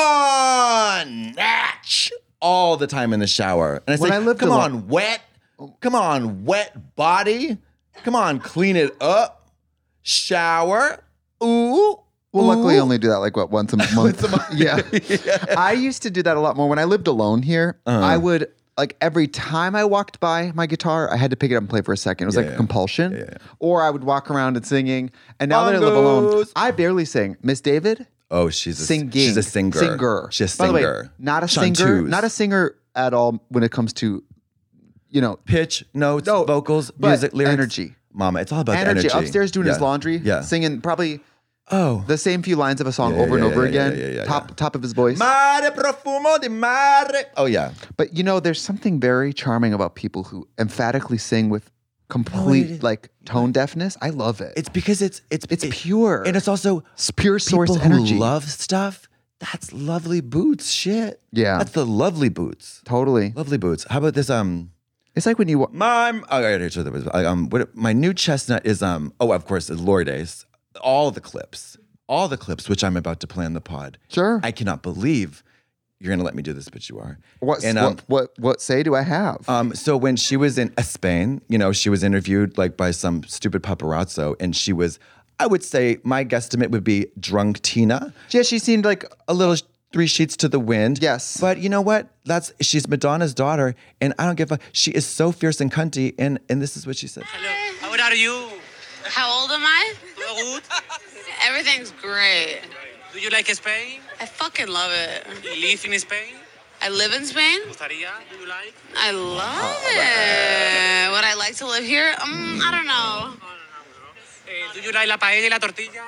on, Natch, all the time in the shower. And I When say, I lived come alone- on, wet. Come on, wet body. Come on, clean it up. Shower. Ooh. Well, luckily, I ooh. only do that like what once a month. yeah. I used to do that a lot more when I lived alone here. Uh-huh. I would like every time I walked by my guitar, I had to pick it up and play for a second. It was Yeah, like yeah. a compulsion. Yeah, yeah. Or I would walk around and singing. And now that I live alone, Bongos. I barely sing. Miss David, Oh, she's a singing. She's a singer. Singer. She's a By the way, singer. not a singer. Chanteuse. Not a singer at all when it comes to, you know, pitch, notes, No, vocals, but music, lyrics. energy. Mama, it's all about energy. the energy. Upstairs doing Yeah. his laundry, Yeah. singing probably Oh. the same few lines of a song Yeah, over and yeah, over yeah, again. yeah, yeah, yeah, top yeah. top of his voice. Mare profumo di mare. Oh, yeah. But you know, there's something very charming about people who emphatically sing with complete is. like tone deafness. I love it. It's because it's it's It's it- pure. and it's also It's pure source people energy. who love stuff. That's lovely boots. Shit. Yeah. That's the lovely boots. Totally. Lovely boots. How about this? Um. It's like when you wa- My oh, I gotta show this. Um, what my new chestnut is um. Oh, of course, it's Lourdes. All the clips, all the clips, which I'm about to play on the pod. Sure. I cannot believe you're gonna let me do this, but you are. what, And um, what what what say do I have? um, so when she was in Spain, you know, she was interviewed like by some stupid paparazzo, and she was, I would say, my guesstimate would be drunk Tina, yeah, she seemed like a little three sheets to the wind. Yes. But you know what? That's she's Madonna's daughter, and I don't give a. She is so fierce and cunty, and and this is what she said. How old are you? How old am I? Good. Everything's great. Do you like Spain? I fucking love it. You live in Spain? I live in Spain. Gustaría? Do you like? I love it. Would I like to live here? Um, I don't know. Eh, do you like la paella y la tortilla?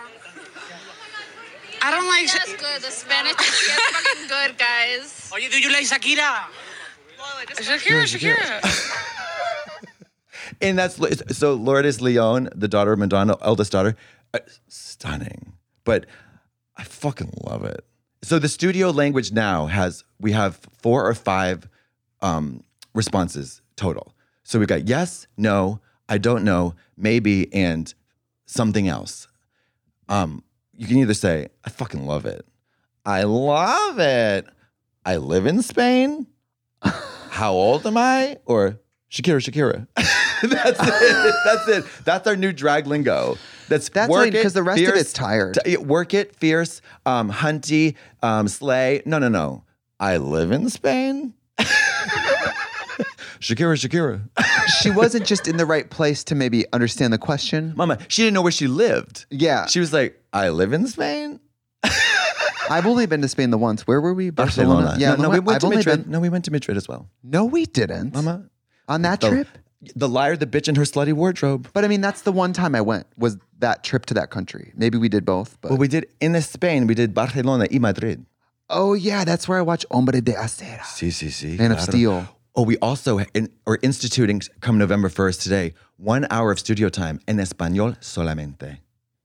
I don't like. That's good. The Spanish is fucking good, guys. Oye, do you like Shakira? Shakira, Shakira. And that's so Lourdes Leon, the daughter of Madonna, eldest daughter, uh, stunning. But I fucking love it. So the studio language now has we have four or five um, responses total. So we've got yes, no, I don't know, maybe, and something else. Um, you can either say I fucking love it, I love it, I live in Spain, how old am I, or Shakira, Shakira. That's it. That's it. That's our new drag lingo. That's That's work right, it, because the rest of fierce, it's tired. t- work it, fierce, um, hunty, um, slay. No, no, no. I live in Spain. Shakira, Shakira. she wasn't just in the right place to maybe understand the question. Mama, she didn't know where she lived. Yeah. She was like, I live in Spain. I've only been to Spain the once. Where were we? Barcelona. Yeah, no, no, we went I've to only Madrid. been- No, we went to Madrid as well. No, we didn't. Mama, On that the, trip? the liar, the bitch, and her slutty wardrobe. But I mean, that's the one time I went, was that trip to that country. Maybe we did both. But Well, we did in the Spain. We did Barcelona y Madrid. oh, yeah, that's where I watched Hombre de Acera. Sí, sí, sí. Man of claro. Steel. Oh, we also in, are instituting come November first today, one hour of studio time en español solamente.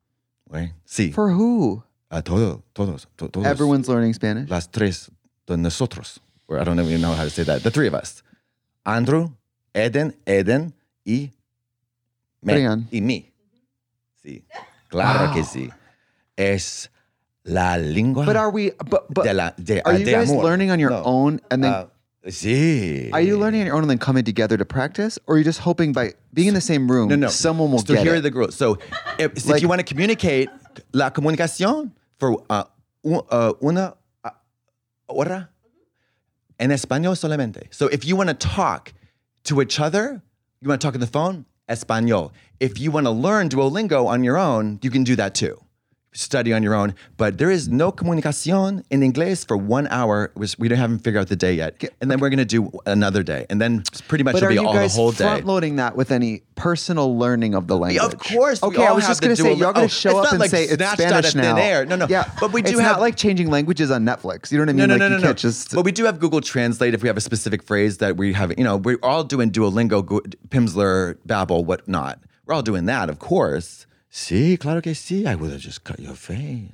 Güey. Sí. For who? Uh, todo, todos, to- todos. Everyone's learning Spanish. Las tres de nosotros. Or I don't even know how to say that. The three of us. Andrew, Eden, Eden, y me. Brian. Y me. Sí. Claro Wow. que sí. Es la lengua But are we? But but de la de, are you de guys amor. learning on your No. own and then? Uh, sí. Are you learning on your own and then coming together to practice, or are you just hoping by being in the same room, No, no. someone will so get here it? are the rules. So if, if Like- you want to communicate, la comunicación for uh, un, uh, una uh, hora en español solamente. So if you want to talk to each other, you want to talk on the phone, español. If you want to learn Duolingo on your own, you can do that too. Study on your own, but there is no comunicación in English for one hour. which We don't haven't figured out the day yet, and then we're gonna do another day, and then pretty much But it'll are be you all the guys whole day. front loading that with any personal learning of the language? Of course. we Okay, all I was have just the going to say dual- you're going oh, to show it's up not and like say it's snatched Spanish out of now. thin air. No, no. Yeah, But we do it's have not like changing languages on Netflix. You know what I mean? no, no, like no, you no, can't no. just. But we do have Google Translate if we have a specific phrase that we have. You know, we're all doing Duolingo, Gu- Pimsleur, Babbel, whatnot. We're all doing that, of course. Sí, claro que sí. I would have just cut your face.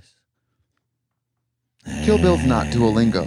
Kill Bill's not Duolingo.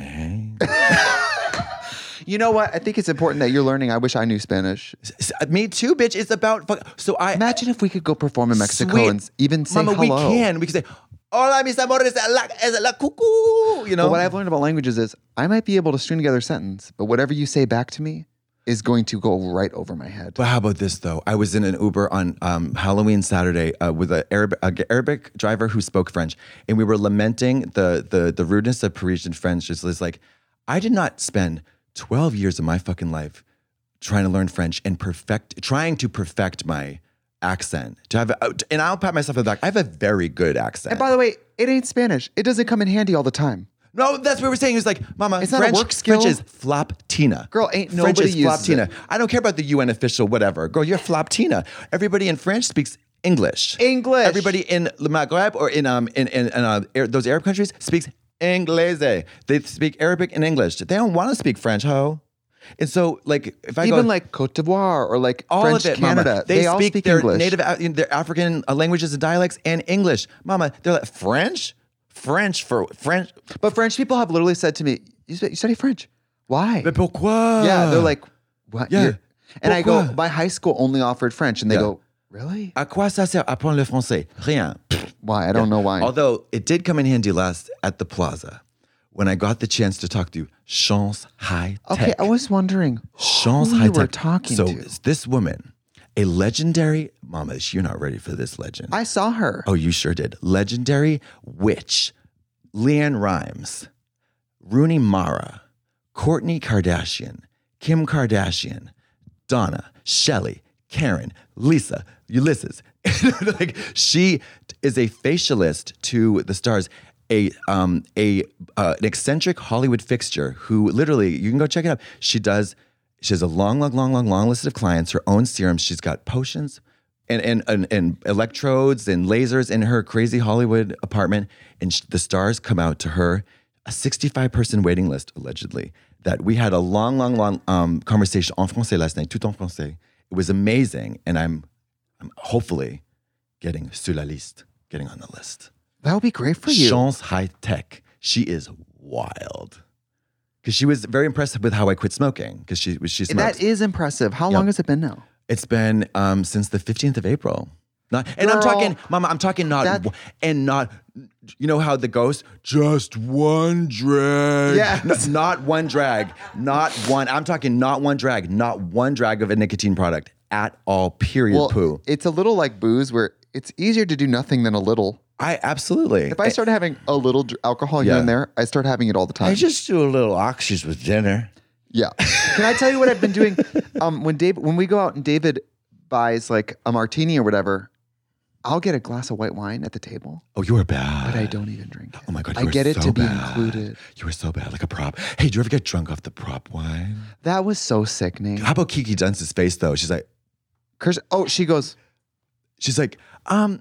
You know what? I think it's important that you're learning. I wish I knew Spanish. S- Me too, bitch. It's about fuck. So I Imagine if we could go perform in Mexico Sweet. and even say Mama, hello. we can. We can say, "Hola, mis amores, la, es la cuckoo." You know. But what I've learned about languages is I might be able to string together a sentence, but whatever you say back to me is going to go right over my head. But how about this though? I was in an Uber on um, Halloween Saturday uh, with an Arabic, uh, Arabic driver who spoke French, and we were lamenting the the the rudeness of Parisian French. It's just like, I did not spend twelve years of my fucking life trying to learn French and perfect, trying to perfect my accent. To have, a, and I'll pat myself on the back. I have a very good accent. And by the way, it ain't Spanish. It doesn't come in handy all the time. No, that's what we're saying. It's like, Mama, It's not a French, work skill. French is floptina. Girl, ain't French nobody is uses floptina. it. I don't care about the U N official, whatever. Girl, you're floptina. Everybody in French speaks English. English. Everybody in Le Maghreb or in um in in, in uh, Ar- those Arab countries speaks Inglese. They speak Arabic and English. They don't want to speak French, ho. And so, like, if I Even go, like Cote d'Ivoire or like all French of it, Canada, Mama. They, all speak, speak their English. native, uh, their African uh, languages and dialects and English. Mama, they're like French, French for French. But French people have literally said to me, "You, stu- you study French? Why?" Mais pourquoi? Yeah, they're like, "What?" Yeah. You're-" And I go, Pourquoi? "My high school only offered French," and they Yeah. go, "Really? À quoi ça sert apprendre le français? Rien. Why? I don't know why." Although it did come in handy last at the plaza when I got the chance to talk to Chance High Tech. Okay, I was wondering Chance who High you were Tech. talking so to. this woman, a legendary, Mama, you're not ready for this legend. I saw her. Oh, you sure did. Legendary witch, Leanne Rimes, Rooney Mara, Kourtney Kardashian, Kim Kardashian, Donna, Shelly, Karen, Lisa, Ulysses. Like, she is a facialist to the stars, a um a uh, an eccentric Hollywood fixture who literally, you can go check it out. She does. She has a long, long, long, long, long list of clients. Her own serums. She's got potions. And, and and and electrodes and lasers in her crazy Hollywood apartment, and sh- the stars come out to her. A sixty-five person waiting list, allegedly. That we had a long, long, long um, conversation en français last night, tout en français. It was amazing, and I'm, I'm hopefully getting sur la liste, getting on the list. That would be great for you. Chance High Tech. She is wild. Because she was very impressed with how I quit smoking. Because she she smokes. That is impressive. How Yeah. long has it been now? It's been um, since the fifteenth of April. Not, and I'm Girl, talking, Mama, I'm talking not, that- w- and not, you know how the ghost, just one drag. Yes. N- not one drag. Not one. I'm talking not one drag. Not one drag of a nicotine product at all, period, Well, poo. it's a little like booze where it's easier to do nothing than a little. I absolutely. If I started having a little dr- alcohol here Yeah. and there, I start having it all the time. I just do a little oxys with dinner. Yeah. Can I tell you what I've been doing? Um, when Dave, when we go out and David buys like a martini or whatever, I'll get a glass of white wine at the table, Oh, you were bad. but I don't even drink it. Oh my God, you I were get it so to be bad. included. You were so bad, like a prop. Hey, do you ever get drunk off the prop wine? That was so sickening. How about Kiki Dunce's face though? She's like, Kirsten, oh, she goes, she's like, um,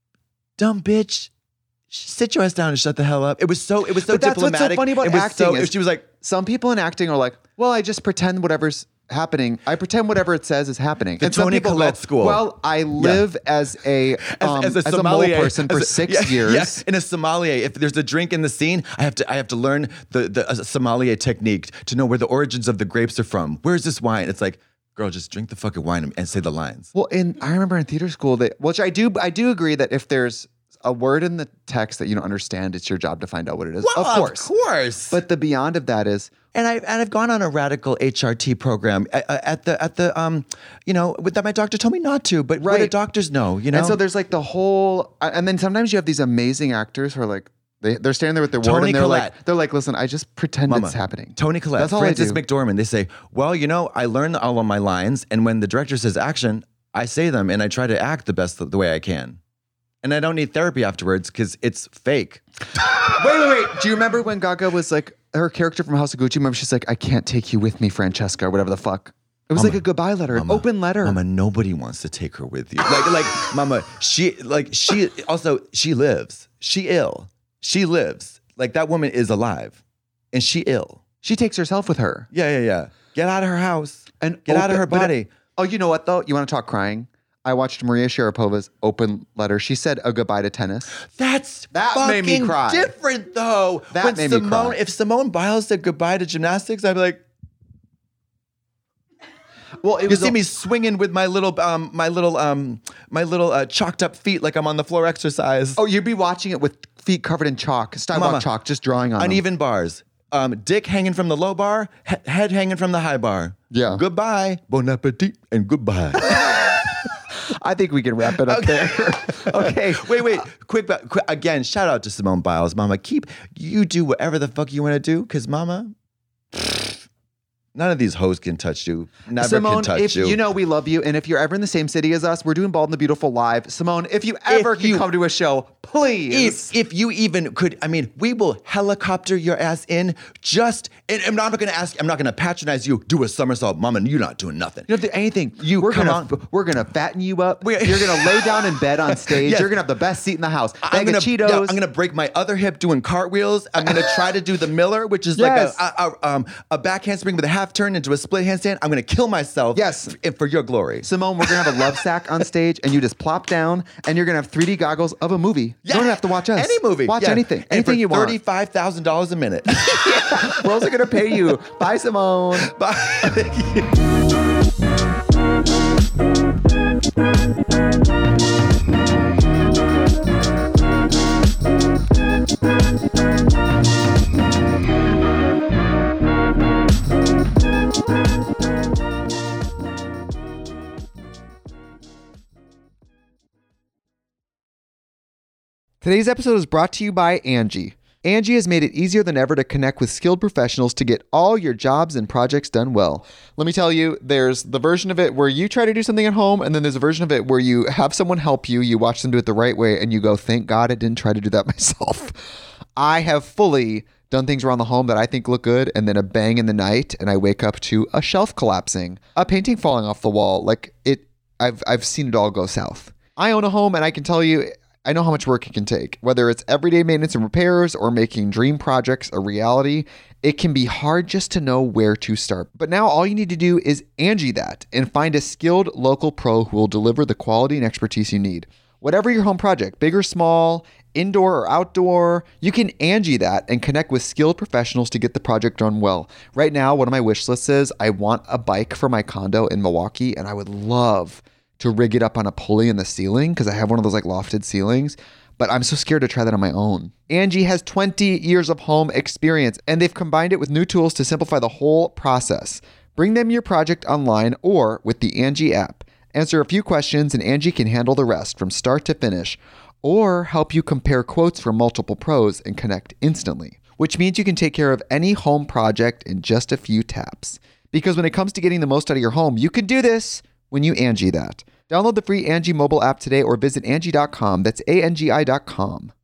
dumb bitch, sit your ass down and shut the hell up. It was so, it was so But that's what's so diplomatic. funny about it was acting So, is- she was like, some people in acting are like, well, I just pretend whatever's happening. I pretend whatever it says is happening. The and some Toni people Collette go, school. Well, I live yeah. as a um, as, as, a, as a mole person for a, six yeah, years. Yeah. In a sommelier, if there's a drink in the scene, I have to I have to learn the the uh, sommelier technique to know where the origins of the grapes are from. Where's this wine? It's like, girl, just drink the fucking wine and, and say the lines. Well, in I remember in theater school that, which I do, I do agree that if there's a word in the text that you don't understand, it's your job to find out what it is. Well, of course, of course. But the beyond of that is, and I and I've gone on a radical H R T program at, at the at the um, you know, that my doctor told me not to, but right. what do doctors know, you know? And so there's like the whole, and then sometimes you have these amazing actors who are like, They, they're standing there with their word Toni and they're Collette. like, they're like, listen, I just pretend Mama, it's happening. Toni Collette, That's all Frances I do. McDormand. They say, well, you know, I learn all of my lines, and when the director says action, I say them, and I try to act the best the way I can. And I don't need therapy afterwards because it's fake. wait, wait, wait. Do you remember when Gaga was like, her character from House of Gucci, remember she's like, I can't take you with me, Francesca, or whatever the fuck. It was Mama, like a goodbye letter, Mama, an open letter. Mama, nobody wants to take her with you. Like, like, Mama, she, like, she, also, she lives. She ill. She lives. Like, that woman is alive. And she ill. She takes herself with her. Yeah, yeah, yeah. Get out of her house. And get open, out of her body. It, oh, you know what, though? You want to talk crying? I watched Maria Sharapova's open letter. She said a goodbye to tennis. That's that fucking made me cry. different, though. That when made Simone, me cry. If Simone Biles said goodbye to gymnastics, I'd be like, well, it you was see a- me swinging with my little, um, my little, um, my little uh, chalked up feet like I'm on the floor exercise. Oh, you'd be watching it with feet covered in chalk, sidewalk Mama, chalk, just drawing on uneven them. bars. Um, dick hanging from the low bar, he- head hanging from the high bar. Yeah. Goodbye, bon appetit, and goodbye. I think we can wrap it up Okay. there. Okay. Wait, wait. Quick, ba- quick. Again, shout out to Simone Biles. Mama, keep, you do whatever the fuck you want to do, because Mama, none of these hoes can touch you. Never Simone, can touch if you. you know we love you, and if you're ever in the same city as us, we're doing Bald and the Beautiful live. Simone, if you ever If can you- come to a show, please. If, if you even could, I mean, we will helicopter your ass in just, and I'm not going to ask, I'm not going to patronize you, do a somersault. Mama, you're not doing nothing. You don't have to do anything. You we're come gonna on. we're gonna fatten you up. We- You're gonna lay down in bed on stage. Yes. You're gonna have the best seat in the house. Bag I'm gonna, of Cheetos. yeah, I'm gonna break my other hip doing cartwheels. I'm gonna try to do the Miller, which is Yes. like a, a, a, um, a back handspring with a half turn into a split handstand. I'm gonna kill myself. Yes. f- for your glory. Simone, we're gonna have a love sack on stage, and you just plop down, and you're gonna have three D goggles of a movie. You don't have to watch us. Any movie. Watch Yeah. anything. And Anything for you want. thirty-five thousand dollars a minute. We're also gonna pay you. Bye, Simone. Bye. Today's episode is brought to you by Angie. Angie has made it easier than ever to connect with skilled professionals to get all your jobs and projects done well. Let me tell you, there's the version of it where you try to do something at home, and then there's a version of it where you have someone help you, you watch them do it the right way, and you go, thank God I didn't try to do that myself. I have fully done things around the home that I think look good, and then a bang in the night, and I wake up to a shelf collapsing, a painting falling off the wall. Like it, I've I've seen it all go south. I own a home, and I can tell you, I know how much work it can take. Whether it's everyday maintenance and repairs or making dream projects a reality, it can be hard just to know where to start. But now all you need to do is Angie that and find a skilled local pro who will deliver the quality and expertise you need. Whatever your home project, big or small, indoor or outdoor, you can Angie that and connect with skilled professionals to get the project done well. Right now, one of my wish lists is I want a bike for my condo in Milwaukee, and I would love to rig it up on a pulley in the ceiling because I have one of those like lofted ceilings, but I'm so scared to try that on my own. Angie has twenty years of home experience, and they've combined it with new tools to simplify the whole process. Bring them your project online or with the Angie app. Answer a few questions and Angie can handle the rest from start to finish, or help you compare quotes from multiple pros and connect instantly, which means you can take care of any home project in just a few taps. Because when it comes to getting the most out of your home, you can do this when you Angie that. Download the free Angie mobile app today or visit Angie dot com. That's A N G I dot com.